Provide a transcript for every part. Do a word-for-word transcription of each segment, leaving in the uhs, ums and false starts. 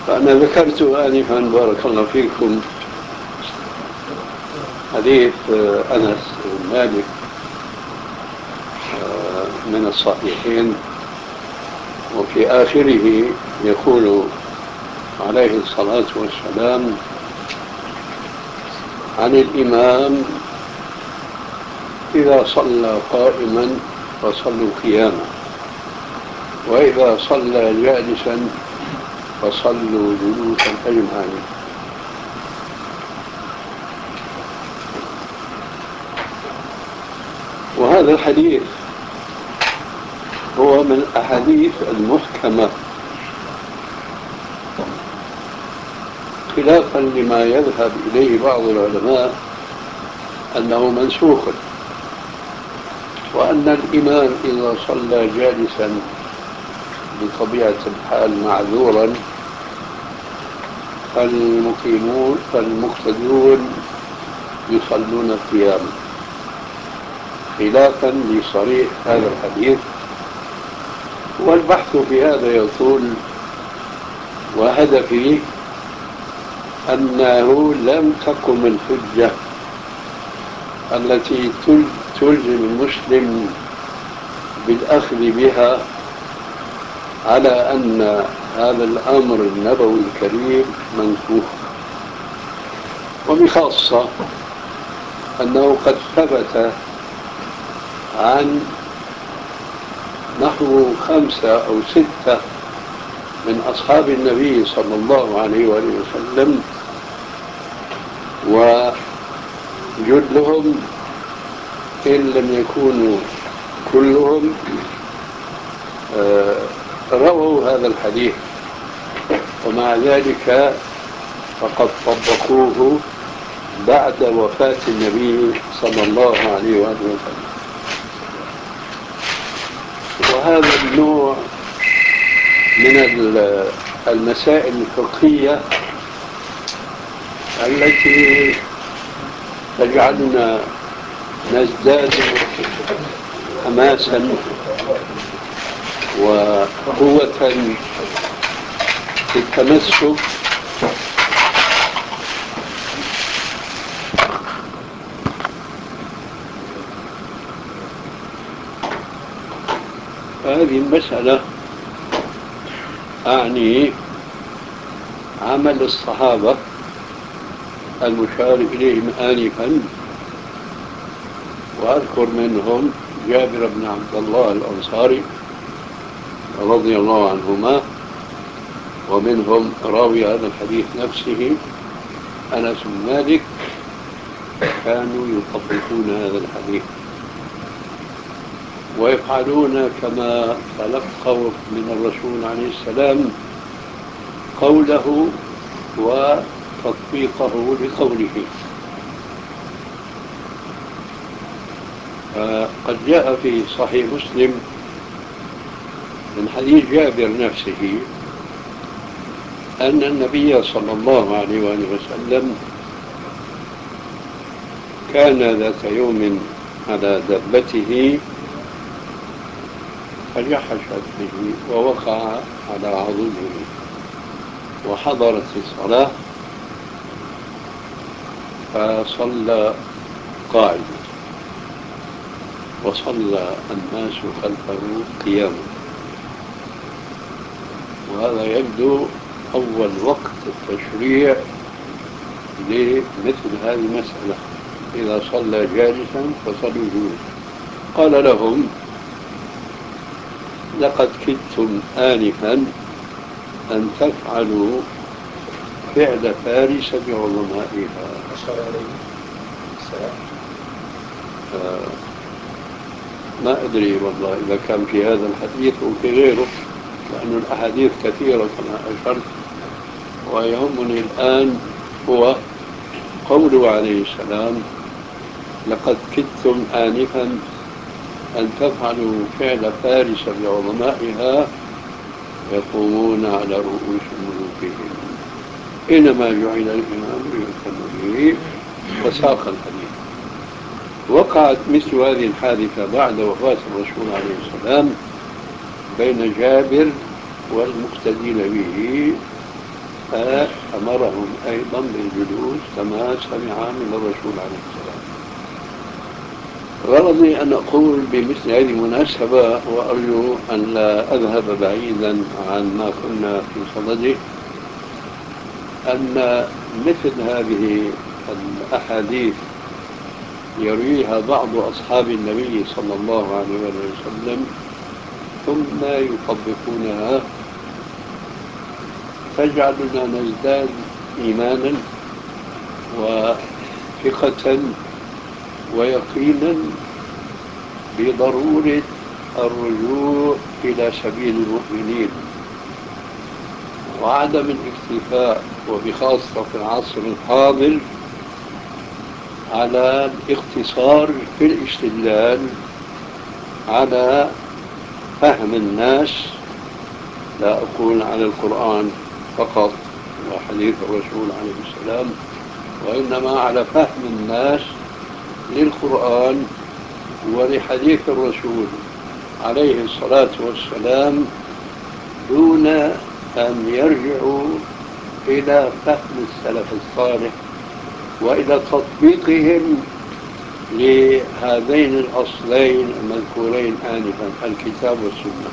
فأنا ذكرت آنفا بارك الله فيكم حديث أنس بن مالك من الصحيحين، وفي آخره يقول عليه الصلاة والسلام عن الإمام: إذا صلى قائما فصلوا قياما، وإذا صلى جالسا فصلوا جلوسا أجمعين. وهذا الحديث هو من الأحاديث المحكمة، خلافا لما يذهب إليه بعض العلماء أنه منسوخ، وأن الإمام إذا صلى جالسا بطبيعة الحال معذورا فالمقيمون فالمقتدون يصلون قياما، خلافا لصريح هذا الحديث. والبحث في هذا يطول، وهدفي أنه لم تقم الحجة التي تلزم المسلم بالأخذ بها على أن هذا الأمر النبوي الكريم منسوخ، وبخاصة أنه قد ثبت عن نحو خمسة أو ستة من أصحاب النبي صلى الله عليه وآله وسلم، وجلهم إن لم يكونوا كلهم رووا هذا الحديث، ومع ذلك فقد طبقوه بعد وفاة النبي صلى الله عليه وآله وسلم. وهذا النوع من المسائل الفقهية التي تجعلنا نزداد حماسا وقوة في التمسك فهذه المسألة أعني عمل الصحابة المشار إليهم آنفا، وأذكر منهم جابر بن عبد الله الأنصاري رضي الله عنهما، ومنهم راوي هذا الحديث نفسه أنس بن مالك، كانوا يطبقون هذا الحديث ويفعلون كما تلقوا من الرسول عليه السلام قوله وتطبيقه لقوله. قد جاء في صحيح مسلم من حديث جابر نفسه أن النبي صلى الله عليه وآله وسلم كان ذات يوم على دابته فجحشت به ووقع على عضده، وحضرت الصلاة فصلى قاعدا وصلى الناس خلفه قياما. وهذا يبدو أول وقت التشريع لمثل هذه المسألة: إذا صلى جالسا فصلوا جلوسا. قال لهم: لقد كدتم آنفا أن تفعلوا فعل فارس بعظمائها. آه ما أدري والله إذا كان في هذا الحديث أو في غيره، لأن الأحاديث كثيرة كما أشرت، ويهمني الآن هو قوله عليه السلام: لقد كدتم آنفا أن تفعلوا فعل فارس بعظمائها يقومون على رؤوس ملوكهم، إنما جعل الإمام ليؤتم به. وساق الحديث. وقعت مثل هذه الحادثة بعد وفاة الرسول عليه السلام بين جابر والمقتدين به، أمرهم أيضا بالجلوس كما سمع من الرسول عليه السلام. غرضي أن أقول بمثل هذه المناسبة، وأرجو أن لا أذهب بعيدا عن ما كنا في صدده، أن مثل هذه الأحاديث يرويها بعض أصحاب النبي صلى الله عليه وسلم ثم يطبقونها تجعلنا نزداد إيمانا وثقة ويقينا بضرورة الرجوع إلى سبيل المؤمنين وعدم الاكتفاء، وبخاصة في العصر الحاضر، على الاقتصار في الاستدلال على فهم الناس، لا أقول على القرآن فقط وحديث الرسول عليه السلام، وإنما على فهم الناس للقرآن ولحديث الرسول عليه الصلاة والسلام، دون أن يرجعوا إلى فهم السلف الصالح وإلى تطبيقهم لهذين الأصلين المذكورين آنفا، الكتاب والسنة.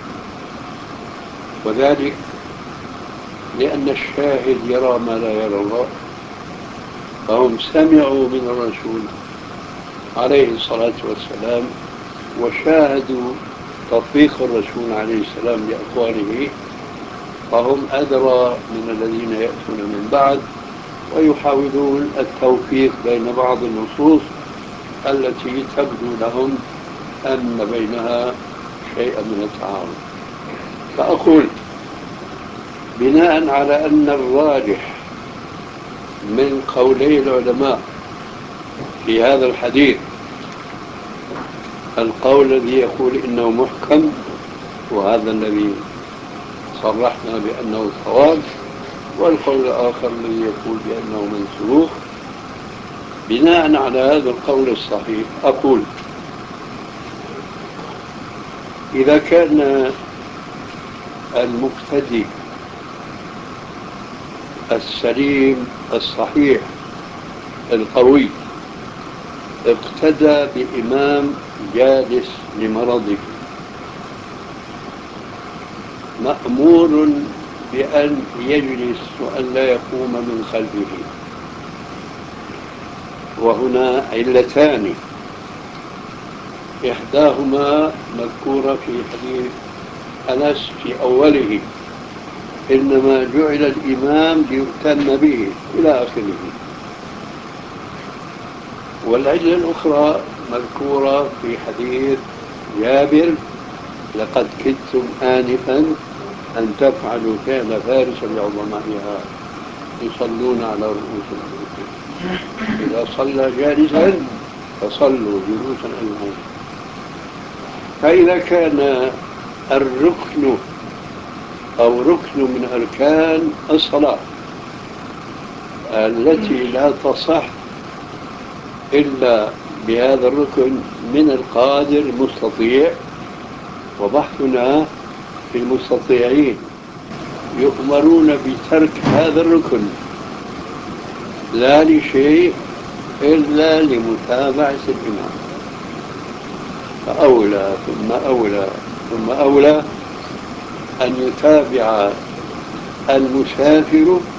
وذلك لأن الشاهد يرى ما لا يرى الله، فهم سمعوا من الرسول عليه الصلاة والسلام وشاهدوا تطبيق الرسول عليه السلام لأقواله، فهم أدرى من الذين يأتون من بعد ويحاولون التوفيق بين بعض النصوص التي تبدو لهم أن بينها شيئا من التعارض. فأقول بناء على أن الراجح من قولي العلماء في هذا الحديث القول الذي يقول إنه محكم، وهذا الذي صرحنا بأنه صواب، والقول الآخر الذي يقول بأنه منسوخ، بناء على هذا القول الصحيح أقول إذا كان المقتدي السليم الصحيح القوي اقتدى بإمام جالس لمرضه، مأمور بأن يجلس وأن لا يقوم من خلفه. وهنا علتان، إحداهما مذكورة في حديث أنس في أوله، إنما جعل الإمام ليؤتم به إلى آخره. والعلة الأخرى مذكورة في حديث جابر: لقد كدتم آنفا أن تفعلوا فعل فارس بعظمائها يصلون على رؤوس الملوك، إذا صلى جالسا فصلوا جلوسا أجمعين. فإذا كان الركن أو ركن من أركان الصلاة التي لا تصح إلا بهذا الركن من القادر المستطيع، وبحثنا في المستطيعين يؤمرون بترك هذا الركن لا لشيء إلا لمتابعة الإمام، فأولى ثم أولى ثم أولى أن يتابع المسافر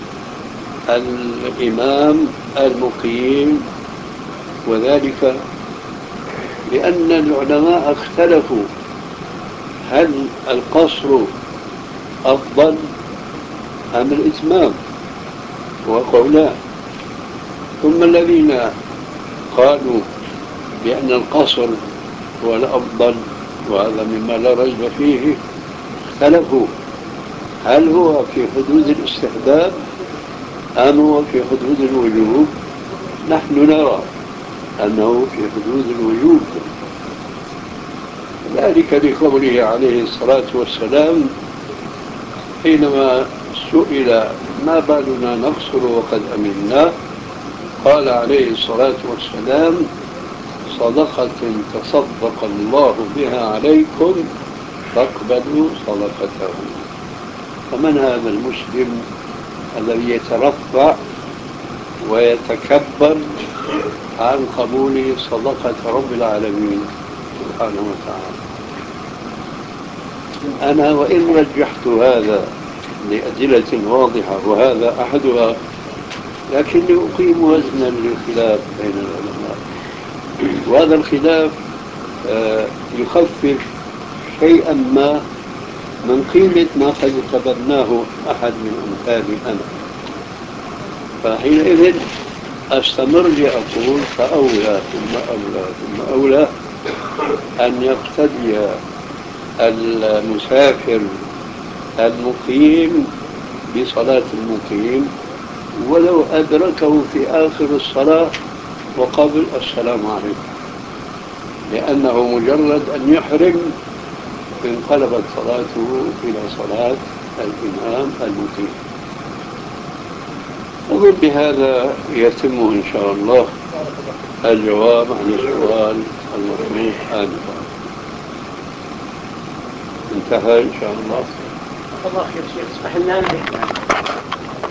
الإمام المقيم، وذلك لأن العلماء اختلفوا هل القصر أفضل أم الإتمام، وقولان. ثم الذين قالوا بأن القصر هو الأفضل، وهذا مما لا ريب فيه، اختلفوا هل هو في حدود الاستحباب أم هو في حدود الوجوب. نحن نرى أنه في حدود الوجوب، ذلك لقوله عليه الصلاة والسلام حينما سئل ما بالنا نقصر وقد أمنا، قال عليه الصلاة والسلام: صدقة تصدق الله بها عليكم فاقبلوا صدقته. فمن هذا المسلم الذي يترفع ويتكبر عن قبول صدقة رب العالمين سبحانه وتعالى. أنا وإن رجحت هذا لأدلة واضحة وهذا أحدها، لكني أقيم وزنا للخلاف بين العلماء، وهذا الخلاف يخفف شيئا ما من قيمة ما قد تبناه أحد من أمثالي أنا. فحينئذ أستمر لأقول فأولى ثم أولى ثم أولى أن يقتدي المسافر المقيم بصلاة المقيم ولو أدركه في آخر الصلاة وقبل السلام عليكم، لأنه مجرد أن يحرم انقلبت صلاته إلى صلاة الإمام المقيم. أظن بهذا يتم إن شاء الله الجواب عن السؤال المطروح آنفا. انتهى إن شاء الله. الله خير شيخ، اسمح لنا